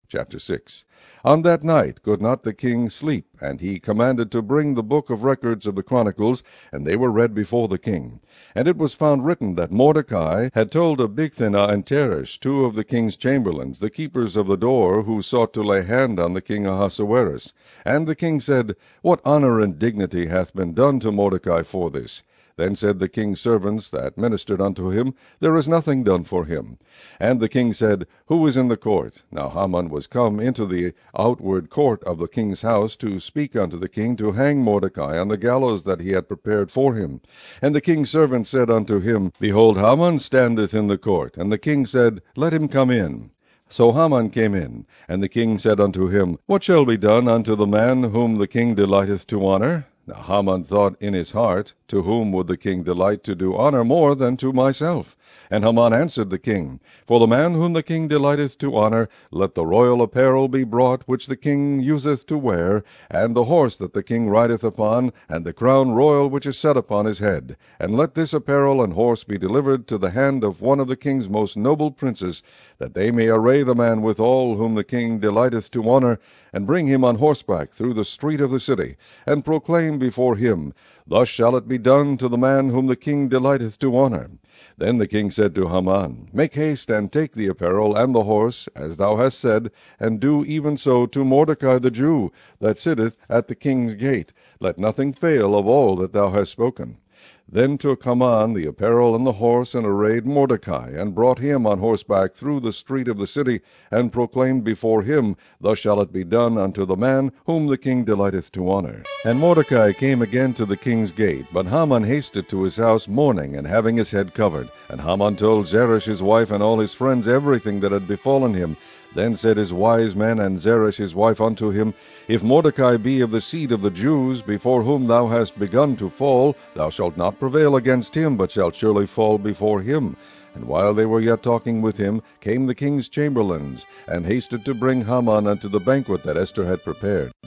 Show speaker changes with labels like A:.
A: Chapter 6. On that night could not the king sleep, and he commanded to bring the book of records of the Chronicles, and they were read before the king. And it was found written that Mordecai had told of Bigthana and Teresh, two of the king's chamberlains, the keepers of the door, who sought to lay hand on the king Ahasuerus. And the king said, What honor and dignity hath been done to Mordecai for this? Then said the king's servants that ministered unto him, There is nothing done for him. And the king said, Who is in the court? Now Haman was come into the outward court of the king's house to speak unto the king to hang Mordecai on the gallows that he had prepared for him. And the king's servant said unto him, Behold, Haman standeth in the court. And the king said, Let him come in. So Haman came in, and the king said unto him, What shall be done unto the man whom the king delighteth to honor? Now Haman thought in his heart, To whom would the king delight to do honor more than to myself? And Haman answered the king, For the man whom the king delighteth to honor, let the royal apparel be brought which the king useth to wear, and the horse that the king rideth upon, and the crown royal which is set upon his head. And let this apparel and horse be delivered to the hand of one of the king's most noble princes, that they may array the man withal whom the king delighteth to honor, and bring him on horseback through the street of the city, and proclaim before him, Thus shall it be done to the man whom the king delighteth to honor. Then the king said to Haman, Make haste, and take the apparel and the horse, as thou hast said, and do even so to Mordecai the Jew, that sitteth at the king's gate. Let nothing fail of all that thou hast spoken. Then took Haman the apparel and the horse, and arrayed Mordecai, and brought him on horseback through the street of the city, and proclaimed before him, Thus shall it be done unto the man whom the king delighteth to honor. And Mordecai came again to the king's gate, but Haman hasted to his house mourning, and having his head covered. And Haman told Zeresh his wife and all his friends everything that had befallen him. Then said his wise men and Zeresh his wife unto him, If Mordecai be of the seed of the Jews, before whom thou hast begun to fall, thou shalt not prevail against him, but shalt surely fall before him. And while they were yet talking with him, came the king's chamberlains, and hasted to bring Haman unto the banquet that Esther had prepared.